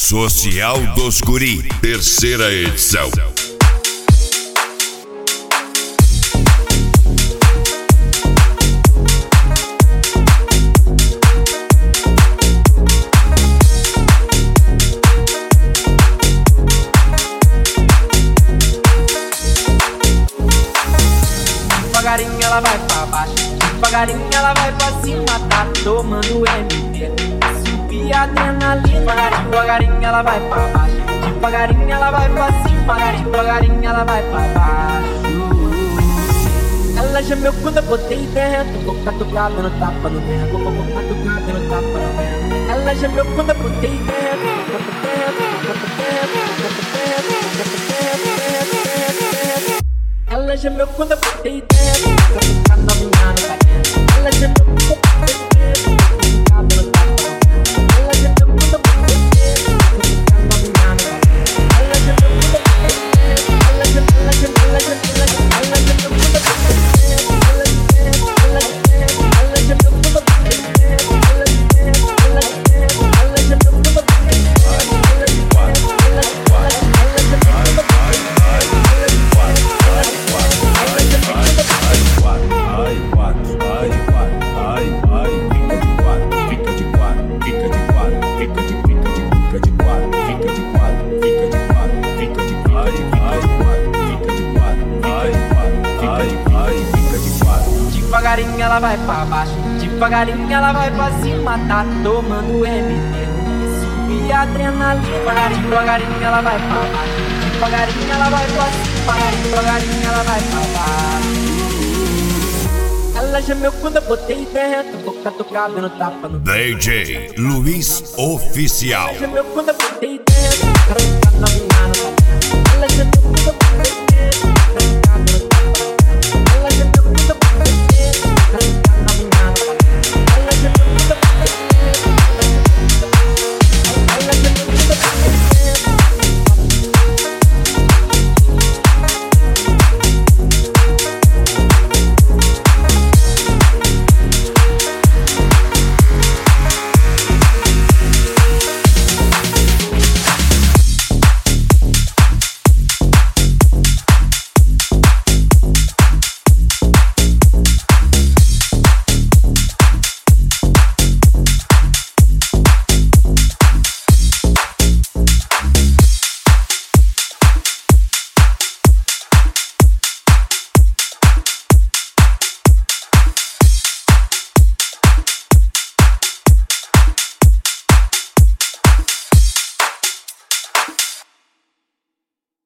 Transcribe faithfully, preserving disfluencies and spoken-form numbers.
Social dos Guri, terceira edição. Devagarinho ela vai pra baixo, devagarinho ela vai pra cima, tá tomando M D, subir a adrenalina. Devagarinho ela vai pra baixo, devagarinho ela vai pra cima, devagarinho ela vai pra baixo. Ela gemeu quando eu botei dentro, boca tocada no tapa no vento, boca tocada no tapa no vento. Ela gemeu quando eu botei dentro, boca dentro, boca dentro, boca dentro, boca dentro. Ela gemeu quando eu botei dentro, boca tocada no vinhano pra dentro. Ela gemeu quando eu botei dentro, boca tocada no tapa no vento. Ela gemeu quando eu botei dentro, boca tocada no vinhano pra dentro. Ela gemeu quando eu botei dentro, ela gemeu, ela gemeu, ela gemeu, ela gemeu, ela gemeu quando eu botei dentro. Devagarinho ela vai pra baixo, devagarinho ela vai pra cima, tá tomando M D, subir a adrenalina. Devagarinho ela vai pra baixo, devagarinho ela vai pra cima, devagarinho ela vai pra baixo. Ela gemeu quando eu botei dentro, boca tocada no tapa no D J Luiz Oficial. Ela gemeu quando eu botei dentro.